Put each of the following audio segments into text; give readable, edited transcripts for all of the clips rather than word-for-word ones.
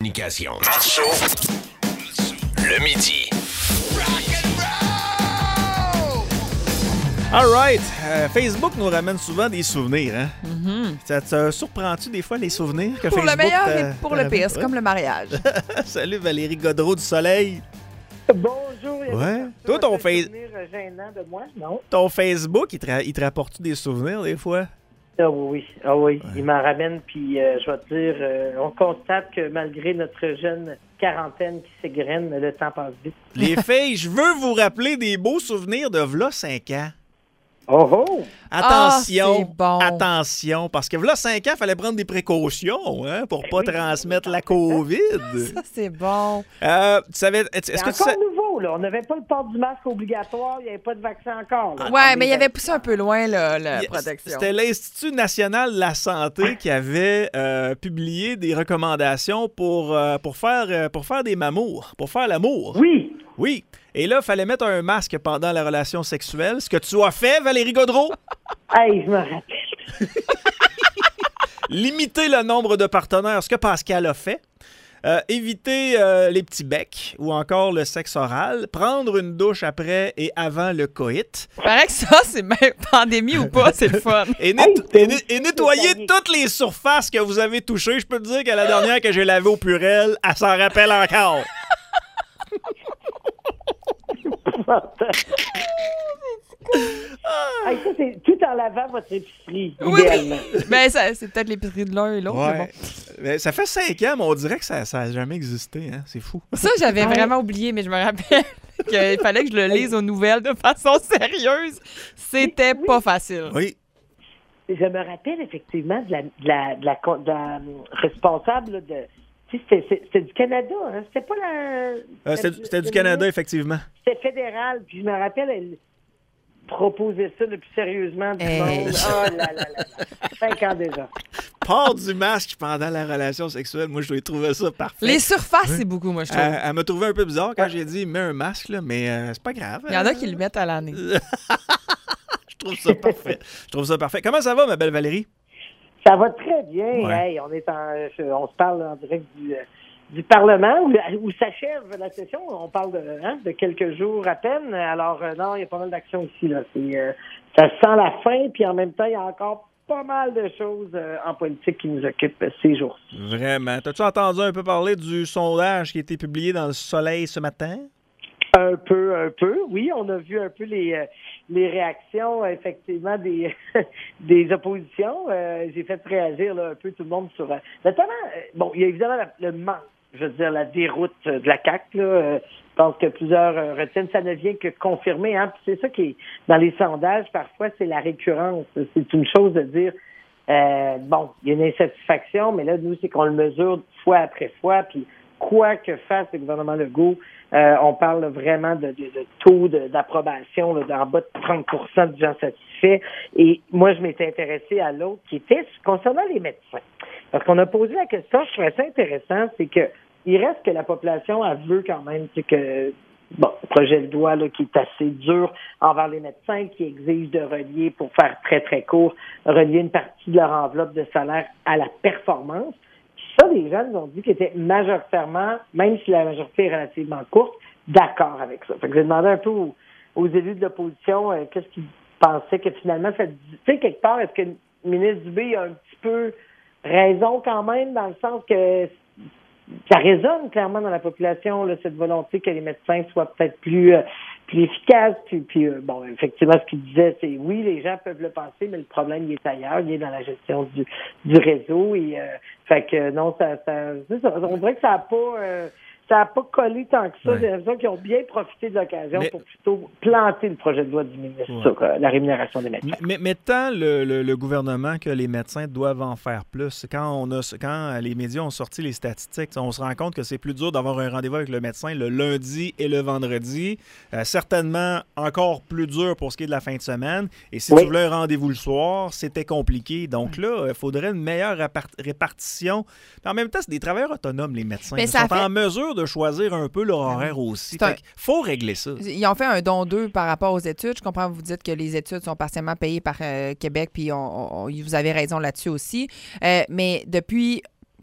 communication. Marceau, le midi. All right. Facebook nous ramène souvent des souvenirs. Hein? Mm-hmm. Ça te surprend-tu des fois les souvenirs que pour Facebook le meilleur et pour le pire, c'est ouais. comme le mariage. Salut Valérie Gaudreau du Soleil. Bonjour. Ouais. Toi, ton gênant de moi, non? Ton Facebook, il te rapporte des souvenirs des fois? Ah oui. Ouais. Il m'en ramène, puis je vais te dire, on constate que malgré notre jeune quarantaine qui s'égrène, le temps passe vite. Les filles, je veux vous rappeler des beaux souvenirs de v'là 5 ans. Oh! Attention, c'est bon. Attention, parce que v'là 5 ans, il fallait prendre des précautions pour pas transmettre la COVID. Ça, c'est bon. Tu savais, est-ce que c'est encore nouveau, là. On n'avait pas le port du masque obligatoire, il n'y avait pas de vaccin encore. Là. Ouais, mais il avait poussé un peu loin la protection. C'était l'Institut national de la santé qui avait publié des recommandations pour faire des mamours, pour faire l'amour. Oui. Oui. Et là, il fallait mettre un masque pendant la relation sexuelle. Ce que tu as fait, Valérie Gaudreau? Hey, je me rappelle. Limiter le nombre de partenaires, ce que Pascal a fait. Éviter les petits becs ou encore le sexe oral. Prendre une douche après et avant le coït. Il paraît que ça, c'est même pandémie ou pas, c'est le fun. Et nettoyer toutes les surfaces que vous avez touchées. Je peux te dire que la dernière que j'ai lavée au Purel, elle s'en rappelle encore. Hey, ça, c'est tout en lavant votre épicerie, Oui, idéalement. mais c'est peut-être l'épicerie de l'un et l'autre. Ouais. Mais bon. Mais ça fait 5 ans, mais on dirait que ça n'a jamais existé. Hein? C'est fou. Ça, j'avais vraiment oublié, mais je me rappelle qu'il fallait que je le lise aux nouvelles de façon sérieuse. C'était pas facile. Oui. Je me rappelle effectivement de la responsable là, de... C'était du Canada, hein? C'était pas la... C'était du Canada, effectivement. C'était fédéral, puis je me rappelle, elle proposait ça le plus sérieusement du monde. Oh là là là. 5 ans déjà. Port du masque pendant la relation sexuelle, moi, je trouvé ça parfait. Les surfaces, c'est beaucoup, moi, je trouve. Elle m'a trouvé un peu bizarre quand j'ai dit « mets un masque », là, mais c'est pas grave. Il y en a qui le mettent à l'année. Je trouve ça parfait. Comment ça va, ma belle Valérie? Ça va très bien. Ouais. Hey, on se parle en direct du Parlement où s'achève la session. On parle de quelques jours à peine. Alors, non, il y a pas mal d'actions ici. Là. Ça sent la fin, puis en même temps, il y a encore pas mal de choses en politique qui nous occupent ces jours-ci. Vraiment. T'as-tu entendu un peu parler du sondage qui a été publié dans Le Soleil ce matin? Un peu. Oui, on a vu un peu les réactions, effectivement, des oppositions. J'ai fait réagir là, un peu tout le monde sur... notamment, il y a évidemment le manque, je veux dire, la déroute de la CAQ. Là, je pense que plusieurs retiennent. Ça ne vient que confirmer. Hein, puis c'est ça qui est dans les sondages, parfois, c'est la récurrence. C'est une chose de dire, il y a une insatisfaction, mais là, nous, c'est qu'on le mesure fois après fois, puis quoi que fasse le gouvernement Legault, on parle là, vraiment de taux d'approbation là, d'en bas de 30% de gens satisfaits. Et moi, je m'étais intéressé à l'autre qui était concernant les médecins. Parce qu'on a posé la question, je trouvais ça intéressant, c'est que il reste que la population elle veut quand même que le projet de loi là, qui est assez dur envers les médecins, qui exige de relier, pour faire très, très court, relier une partie de leur enveloppe de salaire à la performance. Ça, les gens nous ont dit qu'ils étaient majoritairement, même si la majorité est relativement courte, d'accord avec ça. Fait que j'ai demandé un peu aux élus de l'opposition qu'est-ce qu'ils pensaient que finalement, tu sais, quelque part, est-ce que le ministre Dubé a un petit peu raison quand même, dans le sens que ça résonne clairement dans la population, là, cette volonté que les médecins soient peut-être plus efficaces. Puis effectivement, ce qu'il disait, c'est oui, les gens peuvent le penser, mais le problème, il est ailleurs, il est dans la gestion du réseau. Et fait que non, on dirait que ça n'a pas collé tant que ça. Ouais. J'ai l'impression qu'ils ont bien profité de l'occasion pour plutôt planter le projet de loi du ministre sur la rémunération des médecins. Mais tant le gouvernement que les médecins doivent en faire plus. Quand les médias ont sorti les statistiques, on se rend compte que c'est plus dur d'avoir un rendez-vous avec le médecin le lundi et le vendredi. Certainement encore plus dur pour ce qui est de la fin de semaine. Et si tu voulais un rendez-vous le soir, c'était compliqué. Donc là, il faudrait une meilleure répartition. Puis en même temps, c'est des travailleurs autonomes, les médecins. Ils sont en mesure de choisir un peu leur horaire aussi. Il faut régler ça. Ils ont fait un don 2 par rapport aux études. Je comprends que vous dites que les études sont partiellement payées par Québec, puis vous avez raison là-dessus aussi. Mais depuis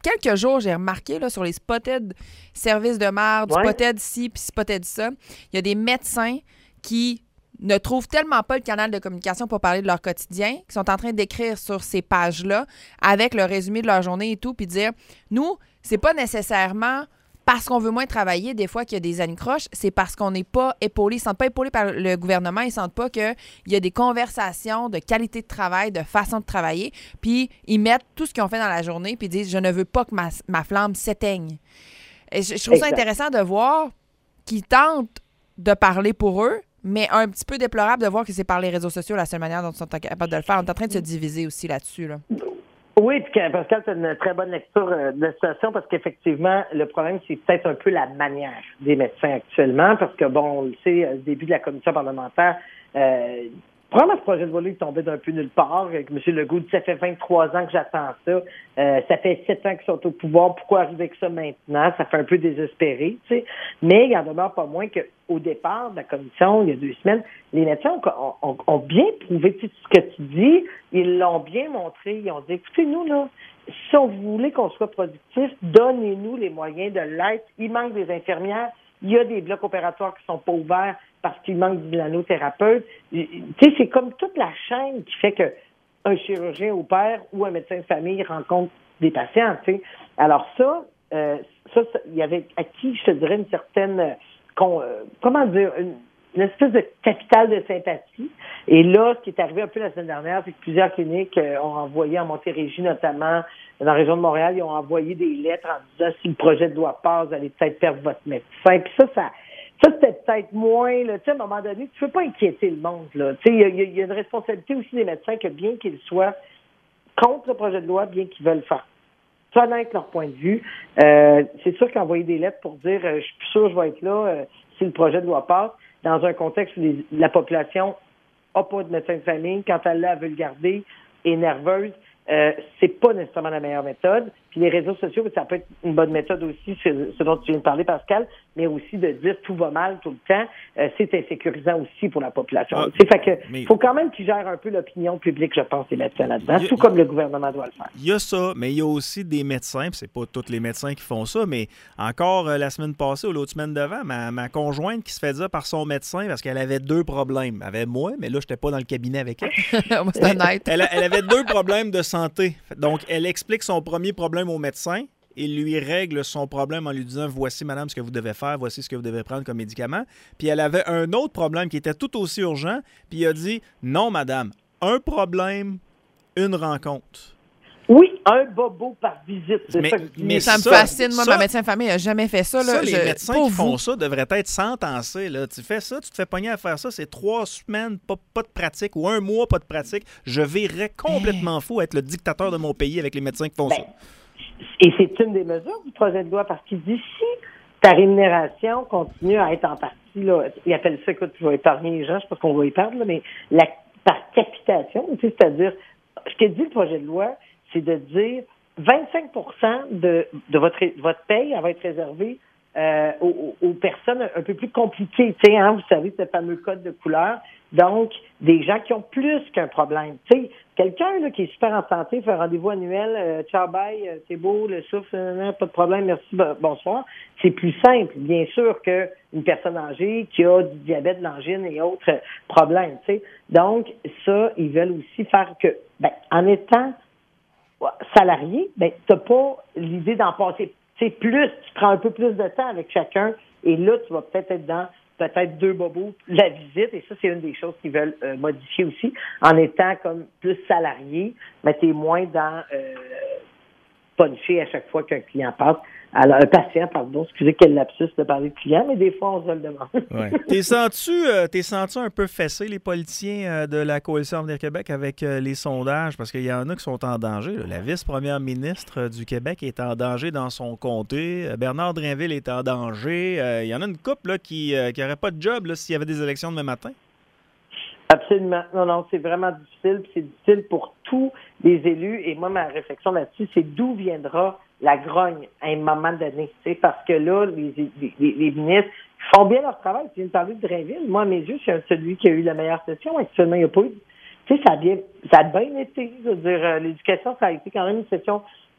quelques jours, j'ai remarqué là, sur les spotted services de merde, spotted ci puis spotted ça, il y a des médecins qui ne trouvent tellement pas le canal de communication pour parler de leur quotidien, qui sont en train d'écrire sur ces pages-là avec le résumé de leur journée et tout, puis dire, nous, c'est pas nécessairement parce qu'on veut moins travailler, des fois qu'il y a des anicroches, c'est parce qu'on n'est pas épaulé. Ils ne se sentent pas épaulés par le gouvernement. Ils ne sentent pas qu'il y a des conversations de qualité de travail, de façon de travailler. Puis ils mettent tout ce qu'ils ont fait dans la journée puis ils disent « Je ne veux pas que ma flamme s'éteigne ». Et je trouve ça intéressant de voir qu'ils tentent de parler pour eux, mais un petit peu déplorable de voir que c'est par les réseaux sociaux la seule manière dont ils sont capables de le faire. On est en train de se diviser aussi là-dessus, là. Oui, puis Pascal, tu as une très bonne lecture de la situation parce qu'effectivement, le problème, c'est peut-être un peu la manière des médecins actuellement parce que, bon, on le sait, au début de la commission parlementaire, probablement ce projet de loi est tombé d'un peu nulle part. M. Legault dit, ça fait 23 ans que j'attends ça. Ça fait 7 ans qu'ils sont au pouvoir. Pourquoi arriver avec ça maintenant? Ça fait un peu désespéré, tu sais. Mais il en demeure pas moins qu'au départ de la commission, il y a 2 semaines, les médecins ont bien prouvé ce que tu dis. Ils l'ont bien montré. Ils ont dit, écoutez, nous, là, si on voulait qu'on soit productif, donnez-nous les moyens de l'être. Il manque des infirmières. Il y a des blocs opératoires qui sont pas ouverts parce qu'il manque du nanothérapeuta. Tu sais, c'est comme toute la chaîne qui fait qu'un chirurgien opère ou un médecin de famille rencontre des patients, tu sais. Alors ça, il y avait acquis, je te dirais, une certaine, comment dire, une espèce de capital de sympathie. Et là, ce qui est arrivé un peu la semaine dernière, c'est que plusieurs cliniques ont envoyé en Montérégie, notamment dans la région de Montréal, ils ont envoyé des lettres en disant si le projet de loi passe, vous allez peut-être perdre votre médecin. Puis ça c'était peut-être moins, là, tu sais, à un moment donné, tu ne peux pas inquiéter le monde, là. Tu sais, il y a une responsabilité aussi des médecins que bien qu'ils soient contre le projet de loi, bien qu'ils veulent faire connaître leur point de vue. C'est sûr qu'envoyer des lettres pour dire je suis plus sûr que je vais être là si le projet de loi passe, dans un contexte où la population n'a pas de médecin de famille, quand elle l'a, elle veut le garder, est nerveuse, c'est pas nécessairement la meilleure méthode. Puis les réseaux sociaux, ça peut être une bonne méthode aussi, ce dont tu viens de parler, Pascal, mais aussi de dire tout va mal tout le temps, c'est insécurisant aussi pour la population. Fait que faut quand même qu'ils gèrent un peu l'opinion publique, je pense, les médecins là-dedans, tout comme le gouvernement doit le faire. Il y a ça, mais il y a aussi des médecins, puis c'est pas tous les médecins qui font ça, mais encore la semaine passée ou l'autre semaine d'avant, ma conjointe qui se fait dire par son médecin parce qu'elle avait 2 problèmes. Elle avait moi, mais là, j'étais pas dans le cabinet avec elle. C'était honnête. Elle avait 2 problèmes de santé. Donc, elle explique son premier problème au médecin. Il lui règle son problème en lui disant « Voici, madame, ce que vous devez faire. Voici ce que vous devez prendre comme médicament. » Puis elle avait un autre problème qui était tout aussi urgent. Puis il a dit « Non, madame, un problème, une rencontre. » Oui, un bobo par visite. Mais ça me fascine. Moi, ma médecin de famille n'a jamais fait ça. Là. Les médecins qui font ça devraient être sentencés. Là. Tu fais ça, tu te fais pogner à faire ça, c'est 3 semaines, pas de pratique, ou 1 mois, pas de pratique. Je virerais complètement fou à être le dictateur de mon pays avec les médecins qui font ça. Et c'est une des mesures du projet de loi, parce qu'il dit si ta rémunération continue à être en partie, là, il appelle ça, écoute, je vais épargner les gens, je sais pas qu'on va y perdre, là, mais par capitation, c'est-à-dire, ce que dit le projet de loi, c'est de dire 25% de votre paye, elle va être réservée aux personnes un peu plus compliquées. Tu sais, vous savez, ce fameux code de couleur. Donc, des gens qui ont plus qu'un problème. Tu sais, quelqu'un là, qui est super en santé, fait un rendez-vous annuel, ciao, bye, c'est beau, le souffle, pas de problème, merci, bonsoir. C'est plus simple, bien sûr, qu'une personne âgée qui a du diabète, de l'angine et autres problèmes. Tu sais. Donc, ça, ils veulent aussi faire que, en étant salarié, t'as pas l'idée d'en passer plus, tu prends un peu plus de temps avec chacun, et là, tu vas peut-être être dans 2 bobos la visite, et ça, c'est une des choses qu'ils veulent modifier aussi, en étant comme plus salarié, mais t'es moins dans puncher à chaque fois qu'un client passe. Alors, un patient, excusez quel lapsus de parler de client, mais des fois, on se le demande. Ouais. T'es senti un peu fessé, les politiciens de la Coalition Avenir Québec, avec les sondages? Parce qu'il y en a qui sont en danger. Là. La vice-première ministre du Québec est en danger dans son comté. Bernard Drinville est en danger. Il y en a une couple là, qui n'aurait pas de job s'il y avait des élections demain matin. Absolument. Non, c'est vraiment difficile. Puis c'est difficile pour tous les élus. Et moi, ma réflexion là-dessus, c'est d'où viendra la grogne à un moment donné. Parce que là, les ministres font bien leur travail. Tu viens de parler de Drainville. Moi, à mes yeux, c'est celui qui a eu la meilleure session. Actuellement, il n'y a pas eu. Tu sais, ça a bien été. Je veux dire, l'éducation, ça a été quand même une session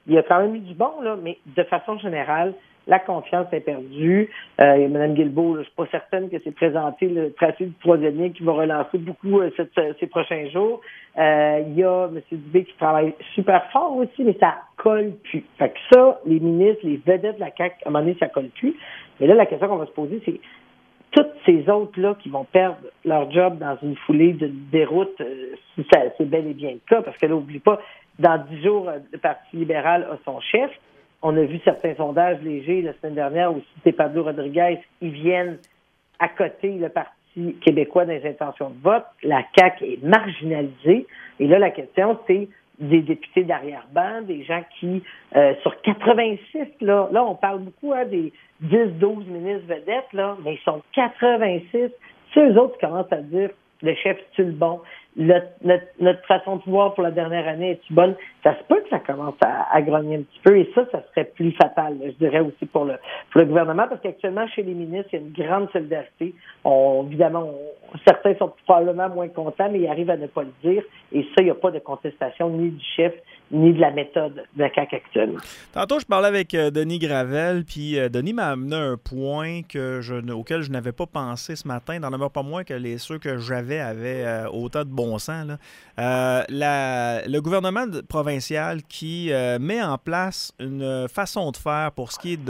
il y a quand même eu du bon, là, mais de façon générale, la confiance est perdue. Mme Guilbeault, je ne suis pas certaine que c'est présenté le tracé du troisième lien qui va relancer beaucoup ces prochains jours. Il y a M. Dubé qui travaille super fort aussi, mais ça colle plus. Fait que ça, les ministres, les vedettes de la CAQ, à un moment donné, ça colle plus. Mais là, la question qu'on va se poser, c'est toutes ces autres-là qui vont perdre leur job dans une foulée de déroute, si c'est bel et bien le cas, parce que là, n'oublie pas, dans 10 jours, le Parti libéral a son chef. On a vu certains sondages légers la semaine dernière où c'est Pablo Rodriguez, ils viennent à côté le Parti québécois dans les intentions de vote. La CAQ est marginalisée. Et là, la question, c'est des députés d'arrière-ban, des gens qui, sur 86, là on parle beaucoup des 10-12 ministres vedettes, là, mais ils sont 86. C'est eux autres qui commencent à dire le chef, c'est le bon. Notre façon de voir pour la dernière année est-tu bonne? Ça se peut que ça commence à grogner un petit peu et ça serait plus fatal, je dirais aussi pour le gouvernement, parce qu'actuellement, chez les ministres, il y a une grande solidarité. Évidemment, certains sont probablement moins contents, mais ils arrivent à ne pas le dire. Et ça, il n'y a pas de contestation ni du chef, ni de la méthode de la CAQ actuellement. Tantôt, je parlais avec Denis Gravel, puis Denis m'a amené un point auquel je n'avais pas pensé ce matin. N'en demeure pas moins que ceux que j'avais avaient autant de bon sens. Le gouvernement provincial qui met en place une façon de faire pour ce qui est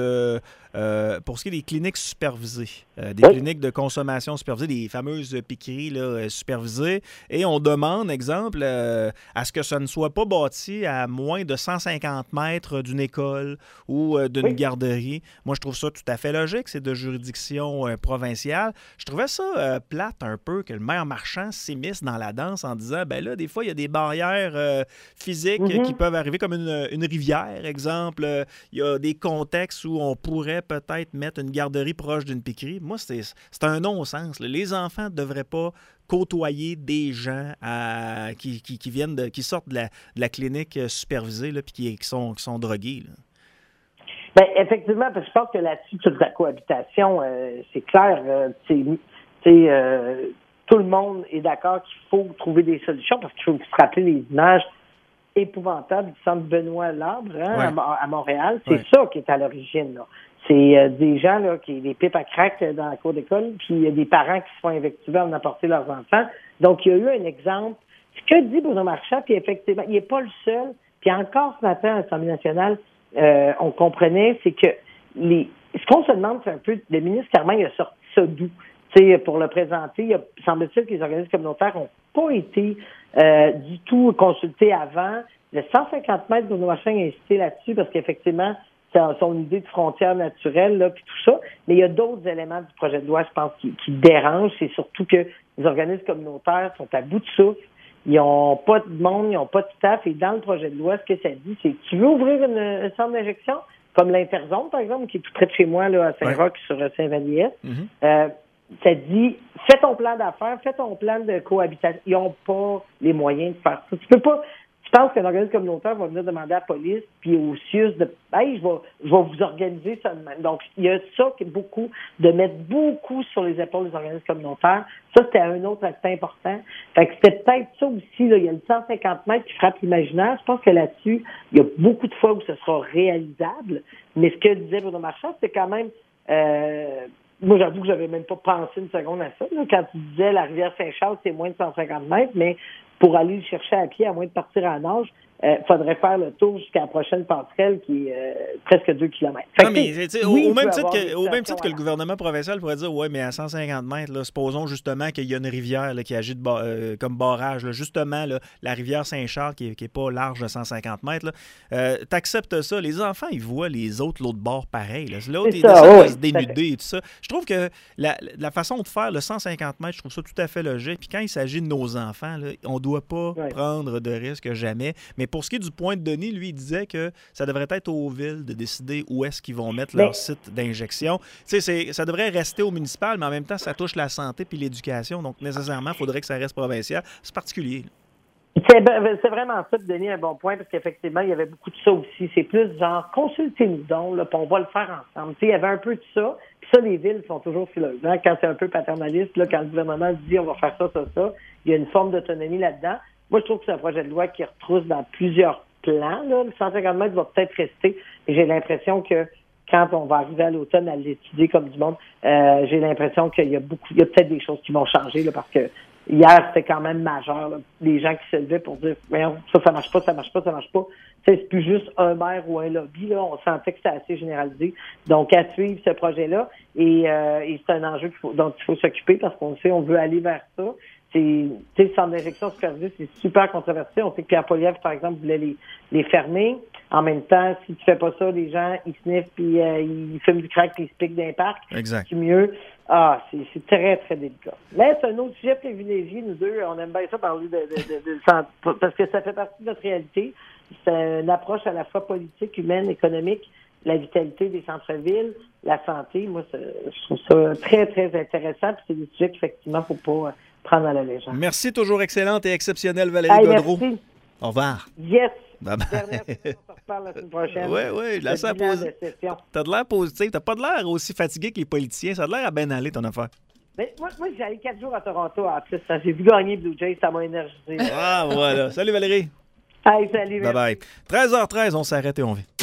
des cliniques supervisées, cliniques de consommation supervisées, des fameuses piqueries là, supervisées. Et on demande, exemple, à ce que ça ne soit pas bâti à moins de 150 mètres d'une école ou d'une garderie. Moi, je trouve ça tout à fait logique. C'est de juridiction provinciale. Je trouvais ça plate un peu que le maire Marchand s'immisce dans la danse en disant, ben là, des fois, il y a des barrières physiques qui peuvent arriver comme une rivière, exemple. Il y a des contextes où on pourrait peut-être mettre une garderie proche d'une piquerie. Moi, c'est un non-sens. Là. Les enfants ne devraient pas côtoyer des gens qui sortent de la clinique supervisée là, puis qui sont drogués. Là. Bien, effectivement, parce que je pense que là-dessus, toute la cohabitation, c'est clair. Tout le monde est d'accord qu'il faut trouver des solutions parce qu'il faut se rappeler les images épouvantables du centre Benoît-Labre à Montréal. C'est ça qui est à l'origine. Là. C'est des gens là qui des pipes à crack dans la cour d'école, puis il y a des parents qui se font invectiver en apporter leurs enfants. Donc, il y a eu un exemple. Ce que dit Bruno Marchand, puis effectivement, il n'est pas le seul. Puis encore ce matin à l'Assemblée nationale, on comprenait, c'est que ce qu'on se demande, c'est un peu, le ministre Carman, il a sorti ça d'où? Pour le présenter, semble-t-il que les organismes communautaires n'ont pas été du tout consultés avant. Le 150 mètres, Bruno Marchand a insisté là-dessus parce qu'effectivement, c'est son idée de frontière naturelle, là, puis tout ça. Mais il y a d'autres éléments du projet de loi, je pense, qui dérangent. C'est surtout que les organismes communautaires sont à bout de souffle. Ils n'ont pas de monde, ils n'ont pas de staff. Et dans le projet de loi, ce que ça dit, c'est tu veux ouvrir un centre d'injection, comme l'Interzone, par exemple, qui est tout près de chez moi, là, à Saint-Roch, sur Saint-Vallier. Ça dit, fais ton plan d'affaires, fais ton plan de cohabitation. Ils n'ont pas les moyens de faire ça. Tu peux pas. Je pense qu'un organisme communautaire va venir demander à la police puis au CIUS de hey, je vais vous organiser ça de même. Donc, il y a ça qui est beaucoup, de mettre beaucoup sur les épaules des organismes communautaires. Ça, c'était un autre aspect important. Fait que c'était peut-être ça aussi, là. Il y a le 150 mètres qui frappe l'imaginaire. Je pense que là-dessus, il y a beaucoup de fois où ce sera réalisable. Mais ce que disait Bruno Marchand, c'est quand même moi, j'avoue que j'avais même pas pensé une seconde à ça. Là, quand tu disais la rivière Saint-Charles, c'est moins de 150 mètres, mais pour aller le chercher à pied, à moins de partir à nage, faudrait faire le tour jusqu'à la prochaine passerelle qui est presque 2 kilomètres. Non, mais au même titre que le gouvernement provincial pourrait dire, ouais, mais à 150 mètres, là, supposons justement qu'il y a une rivière là, qui agit comme barrage. Là, justement, là, la rivière Saint-Charles, qui est pas large de 150 mètres, t'acceptes ça. Les enfants, ils voient l'autre bord pareil. Là. L'autre, ils essaient de se dénuder et tout ça. Je trouve que la façon de faire le 150 mètres, je trouve ça tout à fait logique. Puis quand il s'agit de nos enfants, là, on ne doit pas prendre de risques jamais. Mais pour ce qui est du point de Denis, lui, il disait que ça devrait être aux villes de décider où est-ce qu'ils vont mettre leur site d'injection. Ça devrait rester au municipal, mais en même temps, ça touche la santé puis l'éducation. Donc, nécessairement, il faudrait que ça reste provincial. C'est particulier. C'est vraiment ça, Denis, un bon point, parce qu'effectivement, il y avait beaucoup de ça aussi. C'est plus genre, consultez-nous donc, là, puis on va le faire ensemble. Il y avait un peu de ça. Puis ça, les villes sont toujours fileuses. Hein? Quand c'est un peu paternaliste, là, quand le gouvernement dit on va faire ça, il y a une forme d'autonomie là-dedans. Moi, je trouve que c'est un projet de loi qui retrousse dans plusieurs plan. Là. Le 150 mètres va peut-être rester. Et j'ai l'impression que quand on va arriver à l'automne à l'étudier comme du monde, j'ai l'impression qu'il y a peut-être des choses qui vont changer là, parce que hier, c'était quand même majeur. Là. Les gens qui se levaient pour dire ça marche pas. C'est plus juste un maire ou un lobby. Là. On sentait que c'était assez généralisé. Donc, à suivre ce projet-là. Et c'est un enjeu dont il faut s'occuper parce qu'on sait on veut aller vers ça. Le centre d'injection supervisée, c'est super controversé. On sait que Pierre Poilievre, par exemple, voulait les fermer. En même temps, si tu fais pas ça, les gens, ils sniffent puis ils fument du crack puis ils se piquent d'un parc. Exact. C'est mieux. C'est très, très délicat. Mais c'est un autre sujet privilégié, nous deux. On aime bien ça parler de santé parce que ça fait partie de notre réalité. C'est une approche à la fois politique, humaine, économique, la vitalité des centres-villes, la santé. Moi, je trouve ça très, très intéressant. Puis c'est des sujets qu'effectivement, il ne faut pas prendre à la légère. Merci, toujours excellente et exceptionnelle, Valérie Gaudreault. Merci. Au revoir. Yes. Bye bye. Dernière session, on se reparle la semaine prochaine. Oui, là, ça pose. T'as de l'air positif. T'as pas de l'air aussi fatigué que les politiciens. Ça a de l'air à bien aller, ton affaire. Mais moi j'ai allé 4 jours à Toronto en plus. J'ai vu gagner Blue Jays, ça m'a énergisé. Ah, voilà. Salut, Valérie. Hey, salut. Bye bye. 13h13, on s'arrête et on vient.